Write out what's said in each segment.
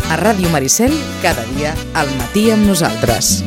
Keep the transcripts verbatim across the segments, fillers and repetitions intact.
A Ràdio Maricel, cada dia al matí amb nosaltres.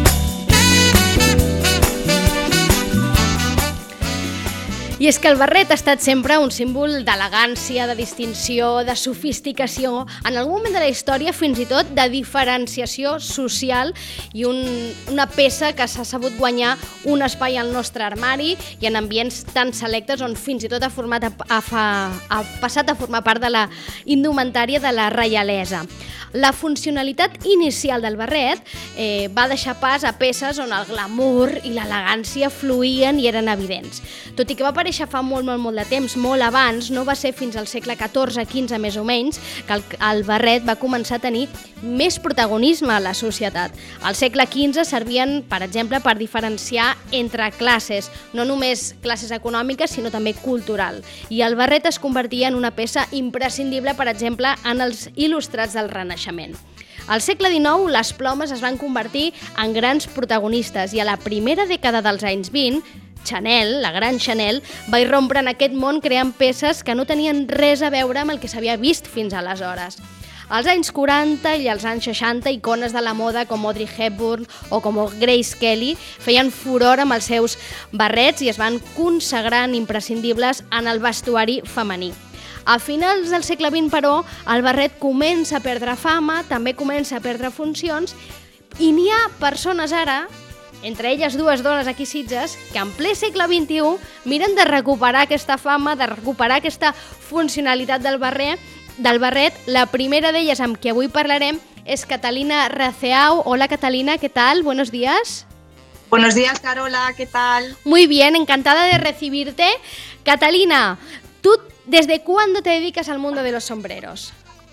I és que el barret ha estat sempre un símbol d'elegància, de distinció, de sofisticació, en algun moment de la història fins i tot de diferenciació social i un, una peça que s'ha sabut guanyar un espai al nostre armari i en ambients tan selectes on fins i tot ha, format a, a, ha passat a formar part de la indumentària de la reialesa. La funcionalitat inicial del barret eh, va deixar pas a peces on el glamour i l'elegància fluïen i eren evidents. Tot i que va aparèixer fa molt, molt, molt de temps, molt abans, no va ser fins al segle catorze quinze més o menys, que el, el barret va començar a tenir més protagonisme a la societat. Al segle quinze servien, per exemple, per diferenciar entre classes, no només classes econòmiques, sinó també cultural. I el barret es convertia en una peça imprescindible, per exemple, en els il·lustrats del Renaixement. Al segle dinou, les plomes es van convertir en grans protagonistes i a la primera dècada dels anys vint, Chanel, la gran Chanel, va irrompre en aquest món creant peces que no tenien res a veure amb el que s'havia vist fins aleshores. Als anys quaranta i als anys seixanta, icones de la moda com Audrey Hepburn o com Grace Kelly feien furor amb els seus barrets i es van consagrar imprescindibles en el vestuari femení. A finals del segle vint, però, el barret comença a perdre fama, també comença a perdre funcions i n'hi ha persones ara, entre elles dues dones aquí a Sitges, que en ple segle vint-i-u miren de recuperar aquesta fama, de recuperar aquesta funcionalitat del barret. Del barret. La primera d'elles, amb qui avui parlarem, és Catalina Raceau. Hola, Catalina, ¿qué tal? Buenos días. Buenos días, Carola, ¿qué tal? Muy bien, encantada de recibirte. Catalina, tú, ¿desde cuándo te dedicas al mundo de los sombreros?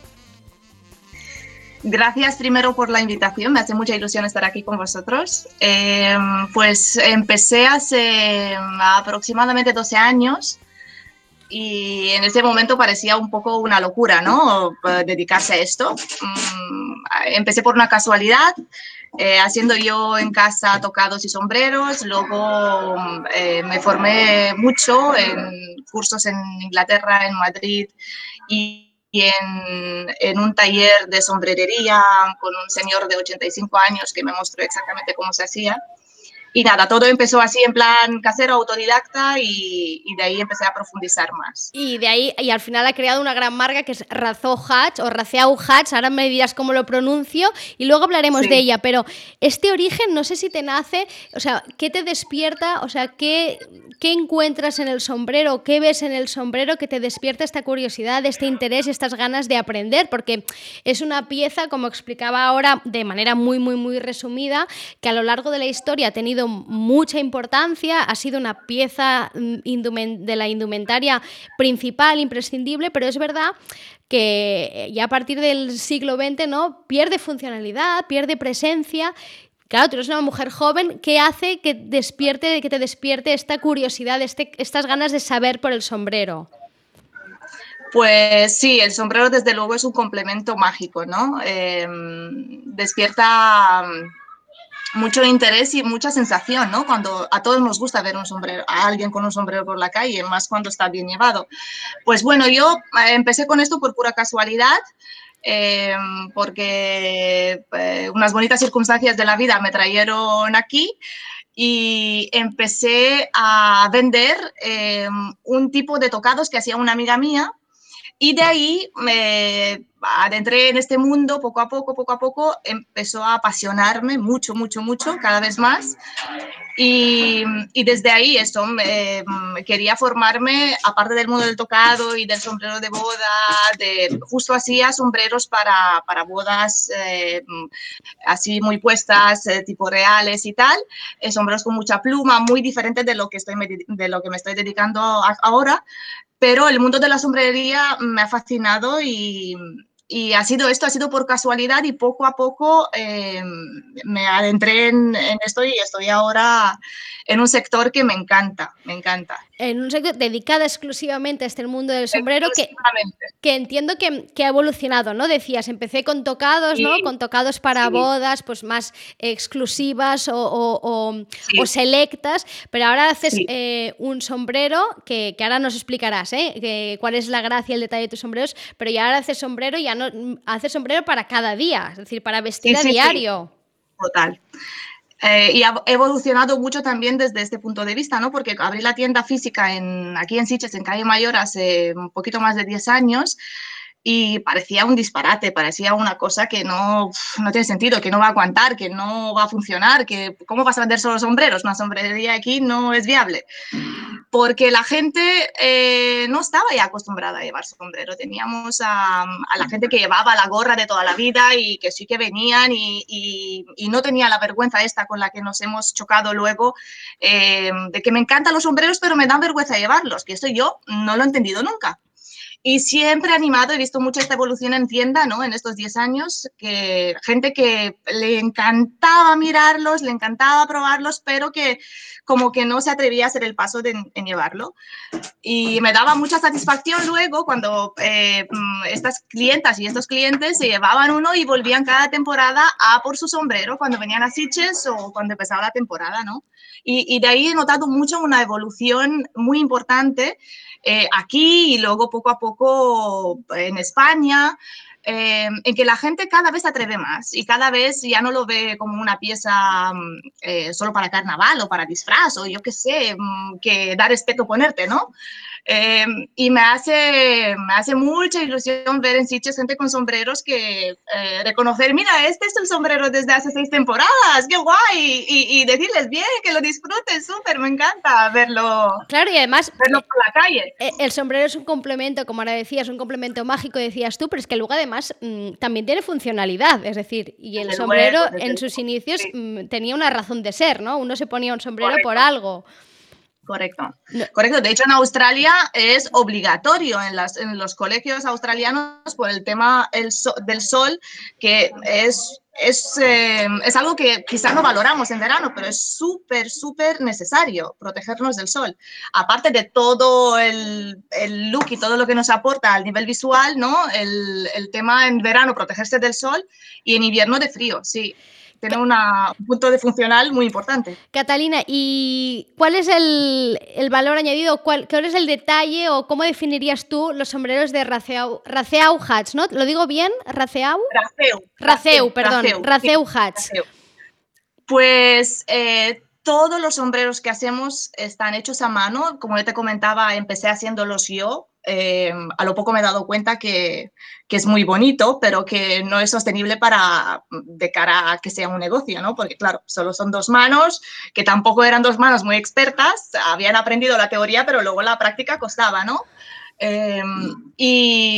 Gracias primero por la invitación, me hace mucha ilusión estar aquí con vosotros. Eh, pues empecé hace aproximadamente doce años y en ese momento parecía un poco una locura, ¿no? Dedicarse a esto. Mm, empecé por una casualidad, eh, haciendo yo en casa tocados y sombreros, luego eh, me formé mucho en cursos en Inglaterra, en Madrid y y en, en un taller de sombrerería con un señor de ochenta y cinco años que me mostró exactamente cómo se hacía. Y nada, todo empezó así en plan casero, autodidacta y, y de ahí empecé a profundizar más. Y de ahí, y al final ha creado una gran marca que es Raceau Hats o Raceau Hats, ahora me dirás cómo lo pronuncio y luego hablaremos sí. de ella, pero este origen no sé si te nace, o sea, ¿qué te despierta? O sea, ¿qué, qué encuentras en el sombrero? ¿Qué ves en el sombrero que te despierta esta curiosidad, este interés, estas ganas de aprender? Porque es una pieza, como explicaba ahora de manera muy, muy, muy resumida, que a lo largo de la historia ha tenido mucha importancia, ha sido una pieza de la indumentaria principal, imprescindible, pero es verdad que ya a partir del siglo veinte, ¿no?, pierde funcionalidad, pierde presencia. Claro, tú eres una mujer joven, ¿qué hace que, despierte, que te despierte esta curiosidad, este, estas ganas de saber por el sombrero? Pues sí, el sombrero desde luego es un complemento mágico, ¿no? Eh, despierta mucho interés y mucha sensación, ¿no? Cuando a todos nos gusta ver un sombrero, a alguien con un sombrero por la calle, más cuando está bien llevado. Pues bueno, yo empecé con esto por pura casualidad, eh, porque eh, unas bonitas circunstancias de la vida me trajeron aquí y empecé a vender eh, un tipo de tocados que hacía una amiga mía. Y de ahí me adentré en este mundo poco a poco, poco a poco, empezó a apasionarme mucho, mucho, mucho, cada vez más. Y, y desde ahí esto, eh, quería formarme, aparte del mundo del tocado y del sombrero de boda, de, justo hacía sombreros para, para bodas eh, así muy puestas, eh, tipo reales y tal, eh, sombreros con mucha pluma, muy diferentes de lo que, estoy, de lo que me estoy dedicando a, ahora. Pero el mundo de la sombrerería me ha fascinado y, y ha sido esto, ha sido por casualidad y poco a poco eh, me adentré en, en esto y estoy ahora en un sector que me encanta, me encanta. En un sector dedicado exclusivamente a este mundo del sombrero que, que entiendo que, que ha evolucionado, ¿no? Decías, empecé con tocados, sí. ¿no? Con tocados para sí. bodas, pues más exclusivas o, o, o, sí. o selectas, pero ahora haces sí. eh, un sombrero que, que ahora nos explicarás, ¿eh? Que, cuál es la gracia y el detalle de tus sombreros, pero ya ahora haces sombrero ya día, ¿no? Haces sombrero para cada día, es decir, para vestir sí, a sí, diario. Sí. Total. Eh, y ha evolucionado mucho también desde este punto de vista, ¿no? Porque abrí la tienda física en, aquí en Sitges, en Calle Mayor, hace un poquito más de diez años y parecía un disparate, parecía una cosa que no, no tiene sentido, que no va a aguantar, que no va a funcionar, que ¿cómo vas a vender solo sombreros? Una sombrería aquí no es viable. Porque la gente eh, no estaba ya acostumbrada a llevar sombrero. Teníamos a, a la gente que llevaba la gorra de toda la vida y que sí que venían y, y, y no tenía la vergüenza esta con la que nos hemos chocado luego, eh, de que me encantan los sombreros pero me dan vergüenza llevarlos, que esto yo no lo he entendido nunca. Y siempre he animado, he visto mucha esta evolución en tienda, ¿no? En estos diez años, que gente que le encantaba mirarlos, le encantaba probarlos, pero que como que no se atrevía a hacer el paso de en llevarlo. Y me daba mucha satisfacción luego cuando eh, estas clientas y estos clientes se llevaban uno y volvían cada temporada a por su sombrero cuando venían a Sitges o cuando empezaba la temporada, ¿no? Y, y de ahí he notado mucho una evolución muy importante eh, aquí y luego poco a poco en España, eh, en que la gente cada vez se atreve más y cada vez ya no lo ve como una pieza eh, solo para carnaval o para disfraz o yo qué sé, que da respeto ponerte, ¿no? Eh, y me hace, me hace mucha ilusión ver en Sitges gente con sombreros que eh, reconocer, mira, este es el sombrero desde hace seis temporadas, qué guay, y, y decirles bien, que lo disfruten, súper, me encanta verlo. Claro, y además verlo por la calle. El sombrero es un complemento, como ahora decías, un complemento mágico, decías tú, pero es que luego además mmm, también tiene funcionalidad, es decir, y el sombrero en sus inicios sí. mmm, tenía una razón de ser, ¿no? Uno se ponía un sombrero Correcto. Por algo. Correcto. No. Correcto. De hecho, en Australia es obligatorio en, las, en los colegios australianos por el tema el so, del sol, que es, es, eh, es algo que quizá no valoramos en verano, pero es súper, súper necesario protegernos del sol. Aparte de todo el, el look y todo lo que nos aporta al nivel visual, ¿no? El, el tema en verano, protegerse del sol y en invierno de frío, sí. Tiene una, un punto de funcional muy importante. Catalina, ¿y cuál es el, el valor añadido? ¿Cuál, ¿Cuál es el detalle o cómo definirías tú los sombreros de Raceu, Raceu Hats, ¿no? ¿Lo digo bien? ¿Raceu? Raceu. Raceu, perdón. Raceu, Raceu Hats. Raceu. Pues eh, todos los sombreros que hacemos están hechos a mano. Como yo te comentaba, empecé haciéndolos yo. Eh, a lo poco me he dado cuenta que, que es muy bonito, pero que no es sostenible para, de cara a que sea un negocio, ¿no? Porque, claro, solo son dos manos, que tampoco eran dos manos muy expertas, habían aprendido la teoría, pero luego la práctica costaba, ¿no? Eh, y,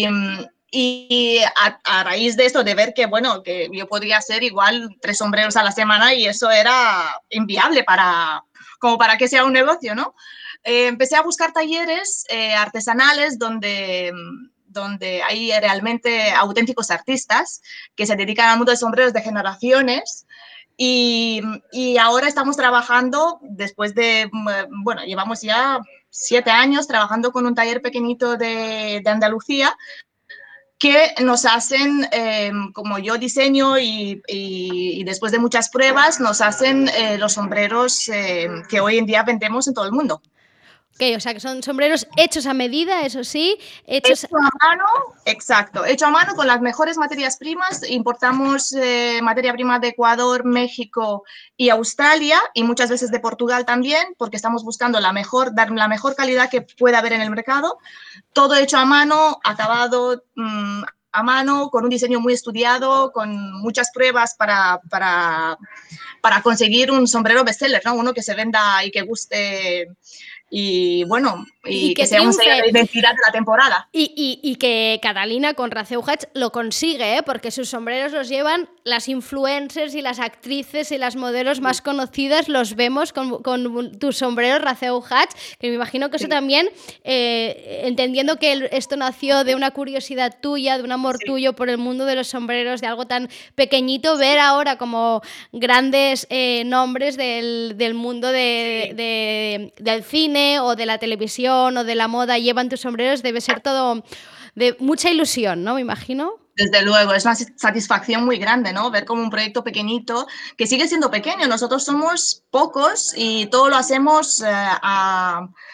y a, a raíz de esto, de ver que, bueno, que yo podría hacer igual tres sombreros a la semana y eso era inviable para, como para que sea un negocio, ¿no? Eh, empecé a buscar talleres eh, artesanales donde, donde hay realmente auténticos artistas que se dedican al mundo de sombreros de generaciones y, y ahora estamos trabajando, después de, bueno, llevamos ya siete años trabajando con un taller pequeñito de, de Andalucía que nos hacen, eh, como yo diseño y, y, y después de muchas pruebas, nos hacen eh, los sombreros eh, que hoy en día vendemos en todo el mundo. Okay, o sea, que son sombreros hechos a medida, eso sí. Hechos hecho a mano, exacto. Hecho a mano con las mejores materias primas. Importamos eh, materia prima de Ecuador, México y Australia y muchas veces de Portugal también, porque estamos buscando la mejor, dar la mejor calidad que pueda haber en el mercado. Todo hecho a mano, acabado mmm, a mano, con un diseño muy estudiado, con muchas pruebas para, para, para conseguir un sombrero bestseller, ¿no? Uno que se venda y que guste. Y bueno, y, y que, que sea un sello de identidad de la temporada. Y, y, y que Catalina con Raceu Hats lo consigue, ¿eh? Porque sus sombreros los llevan las influencers y las actrices y las modelos más conocidas, los vemos con, con tus sombreros Raceu Hats, que me imagino que eso sí. También, eh, entendiendo que esto nació de una curiosidad tuya, de un amor sí. tuyo por el mundo de los sombreros, de algo tan pequeñito, sí. ver ahora como grandes eh, nombres del, del mundo de, sí. de, del cine o de la televisión o de la moda llevan tus sombreros, debe ser todo de mucha ilusión, ¿no? Me imagino. Desde luego, es una satisfacción muy grande, ¿no? Ver como un proyecto pequeñito, que sigue siendo pequeño, nosotros somos pocos y todo lo hacemos eh, a...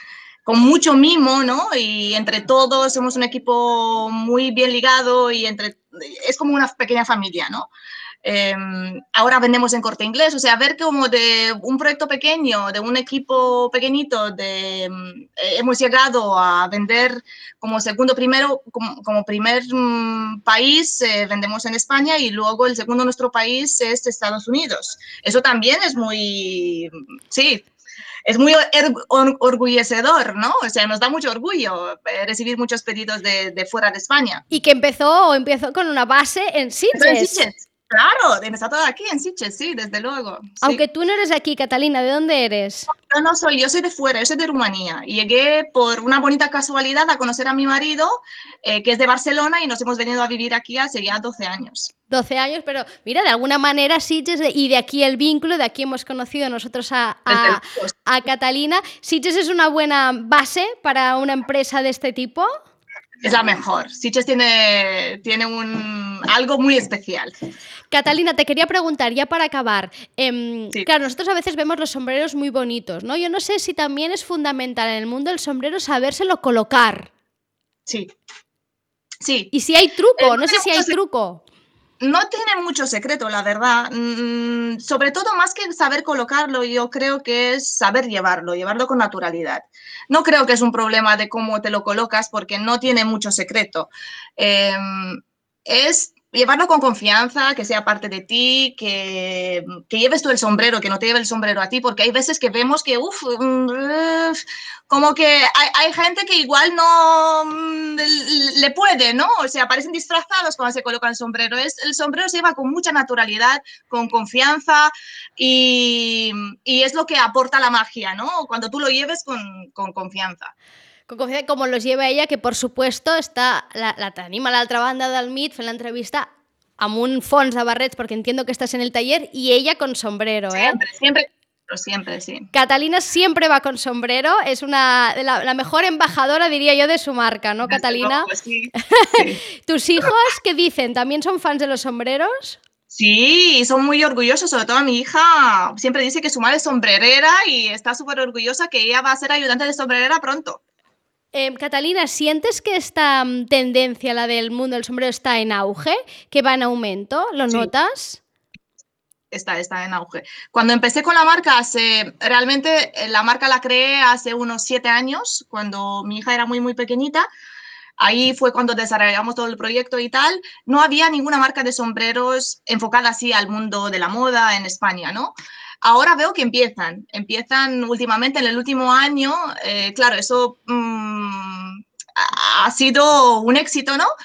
con mucho mimo, ¿no? Y entre todos somos un equipo muy bien ligado y entre, es como una pequeña familia, ¿no? Eh, ahora vendemos en Corte Inglés, o sea, ver como de un proyecto pequeño, de un equipo pequeñito, de, eh, hemos llegado a vender como segundo primero, como, como primer um, país, eh, vendemos en España y luego el segundo nuestro país es Estados Unidos. Eso también es muy, sí, es muy or orgullecedor, ¿no? O sea, nos da mucho orgullo recibir muchos pedidos de, de fuera de España. Y que empezó, empezó con una base en Sitges. En Sitges. Claro, empezó todo aquí en Sitges, sí, desde luego. Sí. Aunque tú no eres de aquí, Catalina, ¿de dónde eres? Yo no soy, yo soy de fuera, yo soy de Rumanía. Y llegué por una bonita casualidad a conocer a mi marido, eh, que es de Barcelona, y nos hemos venido a vivir aquí hace ya doce años. doce años, pero mira, de alguna manera Sitges, y de aquí el vínculo, de aquí hemos conocido nosotros a, a, a Catalina. ¿Sitges es una buena base para una empresa de este tipo? Es la mejor. Sitges tiene, tiene un, algo muy especial. Catalina, te quería preguntar, ya para acabar, eh, sí. Claro, nosotros a veces vemos los sombreros muy bonitos, ¿no? Yo no sé si también es fundamental en el mundo del sombrero sabérselo colocar. Sí, sí. Y si hay truco, eh, no sé si hay truco. No tiene mucho secreto, la verdad. Mm, sobre todo, más que saber colocarlo, yo creo que es saber llevarlo, llevarlo con naturalidad. No creo que es un problema de cómo te lo colocas, porque no tiene mucho secreto. Eh, es llevarlo con confianza, que sea parte de ti, que, que lleves tú el sombrero, que no te lleve el sombrero a ti, porque hay veces que vemos que, uff, uh, como que hay, hay gente que igual no um, le puede, ¿no? O sea, parecen disfrazados cuando se colocan el sombrero. Es, el sombrero se lleva con mucha naturalidad, con confianza y, y es lo que aporta la magia, ¿no? Cuando tú lo lleves con, con confianza. Con confiança, com los lleva ella, que por supuesto està, la, la tenim a l'altra banda del mig fent l'entrevista amb un fons de barrets, perquè entiendo que estás en el taller, y ella con sombrero, ¿eh? Siempre, siempre. Siempre, sí. Catalina siempre va con sombrero, es una la, la mejor embajadora, diría yo, de su marca, ¿no, Catalina? No, sí, sí. ¿Tus hijos qué dicen? ¿También son fans de los sombreros? Sí, son muy orgullosos, sobre todo mi hija siempre dice que su madre es sombrerera y está súper orgullosa que ella va a ser ayudante de sombrerera pronto. Eh, Catalina, ¿sientes que esta tendencia, la del mundo del sombrero, está en auge? ¿Que va en aumento? ¿Lo sí. notas? Está, está en auge. Cuando empecé con la marca, hace, realmente la marca la creé hace unos siete años, cuando mi hija era muy, muy pequeñita. Ahí fue cuando desarrollamos todo el proyecto y tal. No había ninguna marca de sombreros enfocada así al mundo de la moda en España, ¿no? Ahora veo que empiezan, empiezan últimamente, en el último año, eh, claro, eso mmm, ha sido un éxito, ¿no?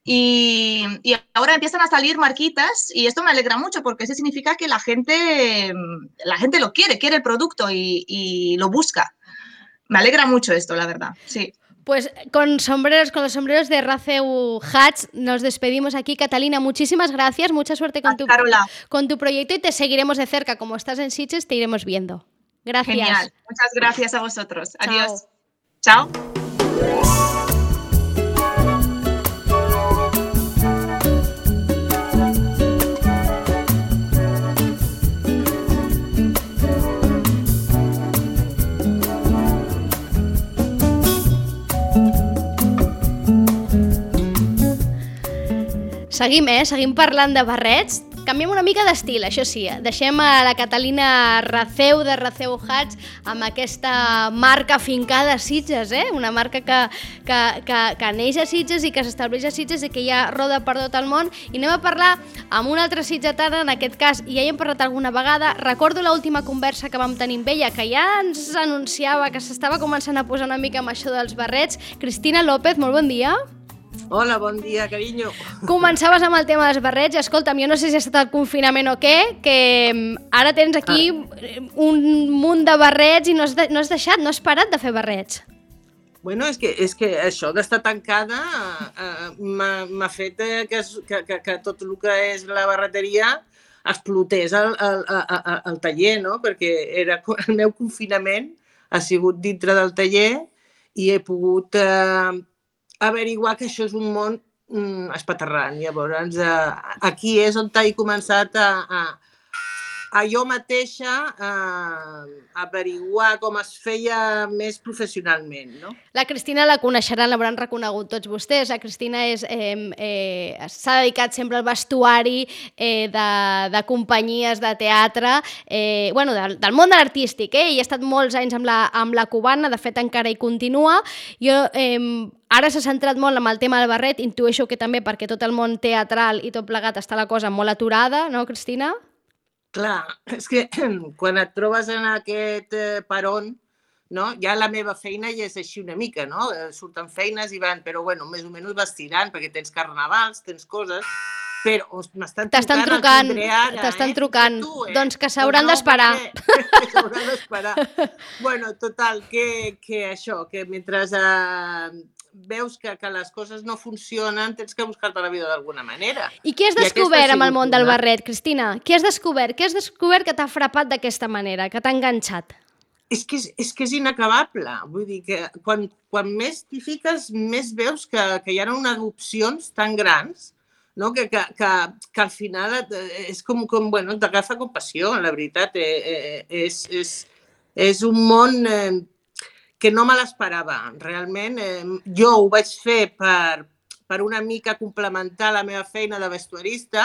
Y, y ahora empiezan a salir marquitas y esto me alegra mucho porque eso significa que la gente, la gente lo quiere, quiere el producto y, y lo busca. Me alegra mucho esto, la verdad, sí. Pues con sombreros, con los sombreros de Raceu Hats nos despedimos aquí. Catalina, muchísimas gracias, mucha suerte con tu, con tu proyecto y te seguiremos de cerca. Como estás en Sitges, te iremos viendo. Gracias. Genial, muchas gracias a vosotros. Chao. Adiós. Chao. Seguim, eh? Seguim parlant de barrets. Canviem una mica d'estil, això sí. Deixem a la Catalina Raceu de Raceu Hats amb aquesta marca afincada a Sitges, eh? Una marca que, que, que, que neix a Sitges i que s'estableix a Sitges i que ja roda per tot el món. I anem a parlar amb una altra sitgetana, en aquest cas, i ja hi hem parlat alguna vegada. Recordo l'última conversa que vam tenir amb ella, que ja ens anunciava que s'estava començant a posar una mica amb això dels barrets. Cristina López, molt bon dia. Hola, bon dia, carinyo. Començaves amb el tema dels barrets i escolta'm, jo no sé si ha estat el confinament o què, que ara tens aquí ah. un munt de barrets i no has, de, no has deixat, no has parat de fer barrets. Bueno, és que, és que això d'estar tancada uh, m'ha fet que, que, que, que tot el que és la barreteria explotés al, al, al, al taller, no? Perquè era, el meu confinament ha sigut dintre del taller i he pogut... Uh, averiguar que això és un món mm, espaterrant. Llavors, eh, aquí és on he començat a, a, a jo mateixa eh, averiguar com es feia més professionalment, no? La Cristina la coneixeran, l'hauran reconegut tots vostès. La Cristina és, eh, eh, s'ha dedicat sempre al vestuari eh, de, de companyies de teatre, eh, bueno, del, del món de l'artístic, eh? I ha estat molts anys amb la, amb la cubana, de fet encara hi continua. Jo... Eh, Ara s'ha centrat molt en el tema del barret, intueixo que també perquè tot el món teatral i tot plegat està la cosa molt aturada, no, Cristina? Clar, és que quan et trobes en aquest eh, peron, no? Ja la meva feina ja és així una mica, no? Surten feines i van, però bueno, més o menys vas tirant, perquè tens carnavals, tens coses, però m'estan trucant, trucant, t'estan eh? trucant, tu, eh? Doncs que s'hauran no, d'esperar. S'hauran d'esperar. Bueno, total, que, que això, que mentre eh, veus que, que les coses no funcionen, tens que buscar-te la vida d'alguna manera. I què has descobert amb el món del barret, Cristina? Què has descobert? Què has descobert que t'ha frapat d'aquesta manera, que t'ha enganxat? És que és, és que és inacabable. Vull dir que quan, quan més t'hi fiques, més veus que, que hi ha unes opcions tan grans, no? que, que, que, que al final és com, com bueno, t'agafa compassió, la veritat. Eh, eh, és, és, és un món... Eh, que no me l'esperava, realment. Eh, jo ho vaig fer per, per una mica complementar la meva feina de vestuarista,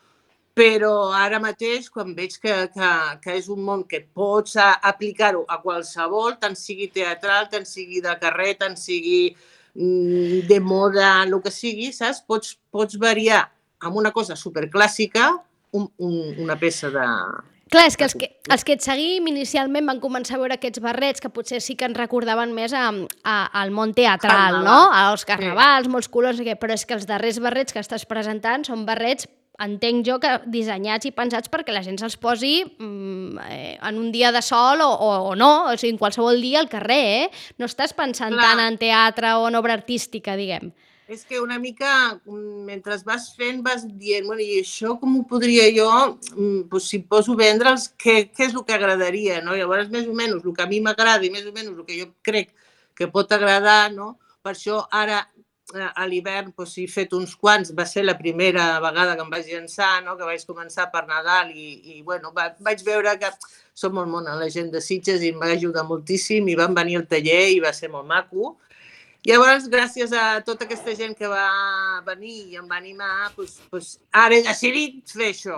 però ara mateix, quan veig que, que, que és un món que pots aplicar-ho a qualsevol, tant sigui teatral, tant sigui de carrer, tant sigui mm, de moda, el que sigui, saps? Pots, pots variar amb una cosa superclàssica un, un, una peça de... Clar, és que els, que els que et seguim inicialment van començar a veure aquests barrets que potser sí que ens recordaven més a, a, al món teatral, no? Als carnavals, molts colors, però és que els darrers barrets que estàs presentant són barrets, entenc jo, que dissenyats i pensats perquè la gent se'ls posi mm, eh, en un dia de sol o, o, o no, o sigui, en qualsevol dia al carrer, eh? No estàs pensant Clar. tant en teatre o en obra artística, diguem. És que una mica, mentre vas fent, vas dient, bueno, i això com ho podria jo, pues, si poso vendre'ls, què, què és el que agradaria, no? Llavors, més o menys, el que a mi m'agrada i més o menys el que jo crec que pot agradar, no? Per això ara, a l'hivern, pues, he fet uns quants, va ser la primera vegada que em vaig llançar, no? Que vaig començar per Nadal i, i bueno, va, vaig veure que som molt mona la gent de Sitges i em va ajudar moltíssim i van venir al taller i va ser molt maco. Llavors, gràcies a tota aquesta gent que va venir i em va animar, doncs, doncs, ara he decidit fer això,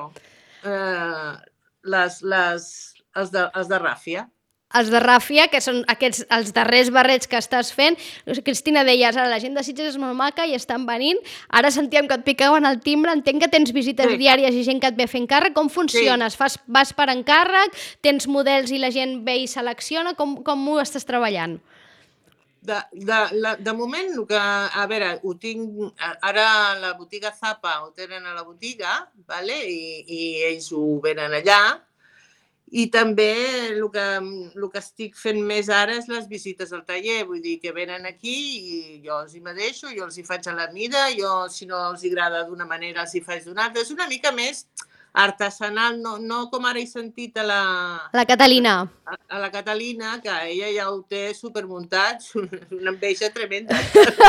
eh, les, les, els, de, els de ràfia. Els de ràfia, que són aquests, els darrers barrets que estàs fent. Cristina, deies, ara la gent de Sitges és molt maca i estan venint. Ara sentíem que et picaven el timbre, entenc que tens visites sí. diàries i gent que et ve fent càrrec. Com funciones? Sí. Fas, vas per encàrrec? Tens models i la gent ve i selecciona? Com, com ho estàs treballant? De, de, la, de moment, que, a veure, ho tinc, ara la botiga Zapa ho tenen a la botiga, vale? I, i ells ho venen allà. I també el que, el que estic fent més ara és les visites al taller, vull dir que venen aquí i jo els hi m'adeixo, jo els hi faig a la mida, jo si no els agrada d'una manera els hi faig d'una altra. És una mica més artesanal, no, no com ara he sentit a la... La Catalina. A, a la Catalina, que ella ja ho té supermuntat, una enveja tremenda.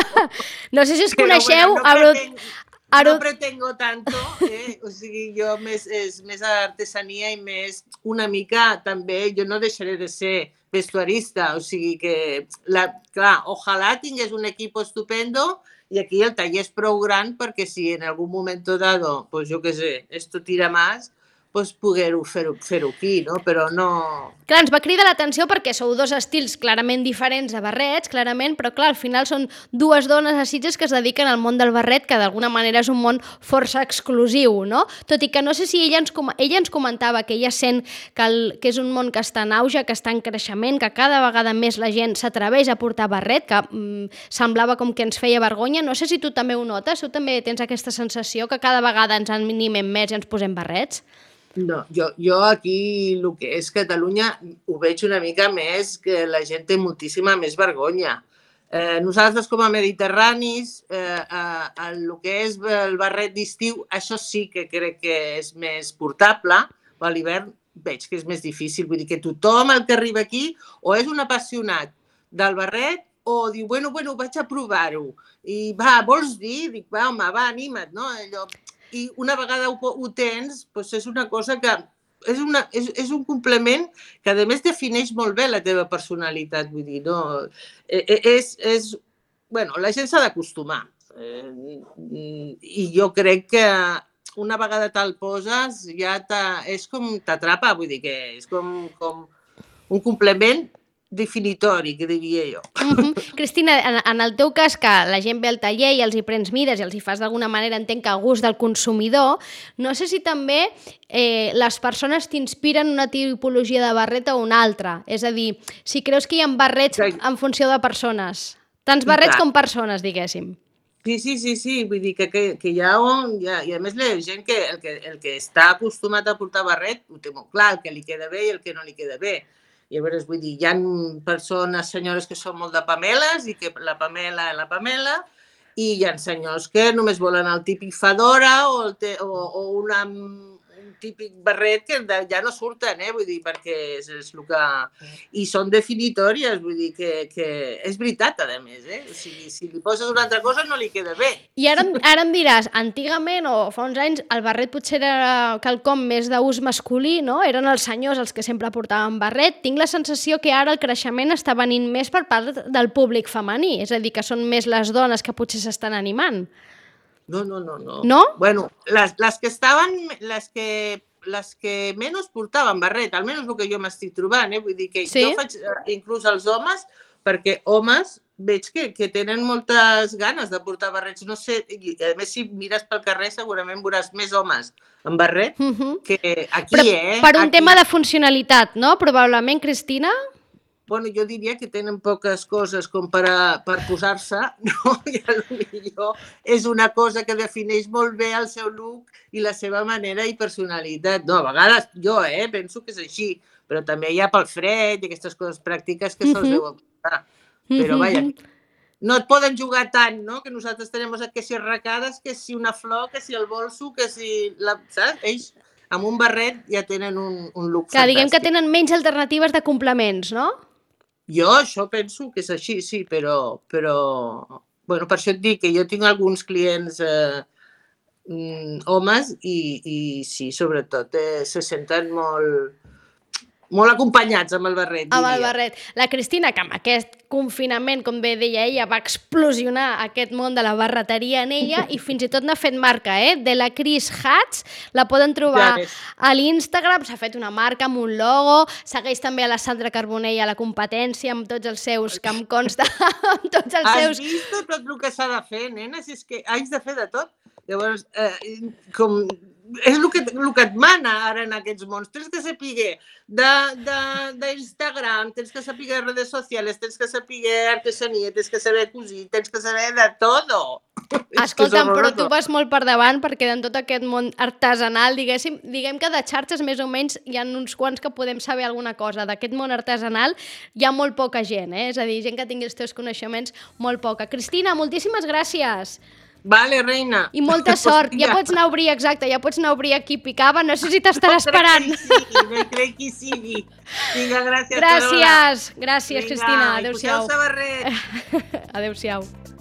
No sé si us coneixeu... Bueno, no, pretenc, no pretengo tanto, eh? O sigui, jo més, és més artesania i més una mica també, jo no deixaré de ser vestuarista, o sigui que, la, clar, ojalà tingués un equip estupendo. Y aquí el taller es prou gran perquè si en algun moment dado, pues jo què sé, esto tira más, pues poder-ho fer-ho fer aquí, no? Però no... Clar, ens va cridar l'atenció perquè sou dos estils clarament diferents de barrets, clarament, però clar, al final són dues dones a Sitges que es dediquen al món del barret, que d'alguna manera és un món força exclusiu, no? Tot i que no sé si ella ens, com... ella ens comentava que ella sent que, el... que és un món que està en auge, que està en creixement, que cada vegada més la gent s'atreveix a portar barret, que mm, semblava com que ens feia vergonya. No sé si tu també ho notes, tu també tens aquesta sensació que cada vegada ens animem més i ens posem barrets? No, jo, jo aquí el que és Catalunya ho veig una mica més que la gent té moltíssima més vergonya. Eh, nosaltres com a mediterranis, eh, eh, el que és el barret d'estiu, això sí que crec que és més portable, a l'hivern veig que és més difícil, vull dir que tothom el que arriba aquí o és un apassionat del barret o diu, bueno, bueno, vaig a provar-ho. I va, vols dir? Dic, va, home, va, anima't, no? Allò... I una vegada ho, ho tens, doncs és una cosa que és, una, és, és un complement que a més defineix molt bé la teva personalitat, vull dir, no? És, és, bueno, la gent s'ha d'acostumar. Eh, I jo crec que una vegada te'l poses ja és com t'atrapa, vull dir que és com, com un complement definitori, que diria jo. Mm-hmm. Cristina, en, en el teu cas, que la gent ve al taller i els hi prens mides i els hi fas d'alguna manera, entenc que a gust del consumidor, no sé si també eh, les persones t'inspiren una tipologia de barreta o una altra. És a dir, si creus que hi ha barrets sí. en funció de persones. Tants barrets com persones, diguéssim. Sí, sí, sí, sí, vull dir que, que, que hi ha on... Hi ha, I a més la gent que el, que el que està acostumat a portar barret ho té molt clar, el que li queda bé i el que no li queda bé. I a veure, vull dir, hi ha persones, senyores que són molt de pameles i que la pamela és la pamela, i hi ha senyors que només volen el típic fedora o, el te, o, o una, un típic barret que ja no surten, eh? Vull dir, perquè és, és el que... I són definitòries, vull dir que, que és veritat, a més, eh? O sigui, si li poses una altra cosa no li queda bé. I ara, ara em diràs, antigament o fa uns anys el barret potser era quelcom més d'ús masculí, no? Eren els senyors els que sempre portaven barret. Tinc la sensació que ara el creixement està venint més per part del públic femení, és a dir, que són més les dones que potser s'estan animant. No, no, no, no. No? Bueno, les, les que estaven, les que, les que menys portaven barret, almenys el que jo m'estic trobant, eh? Vull dir que sí? Jo faig inclús els homes, perquè homes veig que, que tenen moltes ganes de portar barrets. No sé, a més si mires pel carrer segurament veuràs més homes amb barret uh-huh. que aquí, Però, eh? Per un aquí. tema de funcionalitat, no? Probablement, Cristina? Bueno, jo diria que tenen poques coses com per, a, per posar-se, no? I potser és una cosa que defineix molt bé el seu look i la seva manera i personalitat. No, a vegades jo eh, penso que és així, però també hi ha pel fred i aquestes coses pràctiques que se'ls deu apuntar. Però, vaja, no et poden jugar tant, no? Que nosaltres tenim que si arracades, que si una flor, que si el bolso, que si... La, saps? Ells amb un barret ja tenen un, un look que, fantàstic. Diguem que tenen menys alternatives de complements, no? Jo això penso que és així, sí, però, però bueno, per això et dic que jo tinc alguns clients eh, homes i, i sí, sobretot eh, se senten molt, molt acompanyats amb el barret. Amb el barret. La Cristina, que amb aquest confinament, com bé deia ella, va explosionar aquest món de la barreteria en ella i fins i tot n'ha fet marca, eh? De la Cris Hats, la poden trobar a l'Instagram, s'ha fet una marca amb un logo, segueix també a la Sandra Carbonell a la competència amb tots els seus, que em consta, amb tots els Has seus... Has vist tot el que s'ha de fer, nena? Si és que haig de fer de tot. Llavors, eh, com... és el que, el que et mana ara en aquests mons. Tens que saber d'Instagram, tens que saber de redes socials, tens que saber artesania, tens que saber cosir, tens que saber de tot. Escolta'm, però tu vas molt per davant perquè en tot aquest món artesanal, diguéssim, diguem que de xarxes més o menys hi ha uns quants que podem saber alguna cosa. D'aquest món artesanal hi ha molt poca gent, eh? És a dir, gent que tingui els teus coneixements, molt poca. Cristina, moltíssimes gràcies. Vale, reina. I molta sort. Ja pots anar a obrir, exacte, ja pots anar a obrir aquí Picava. No sé si t'estarà esperant. No crec que sigui. Vinga, gràcies. Gràcies, gràcies, Vinga, Cristina. Adéu-siau. Adéu-siau. Adéu-siau.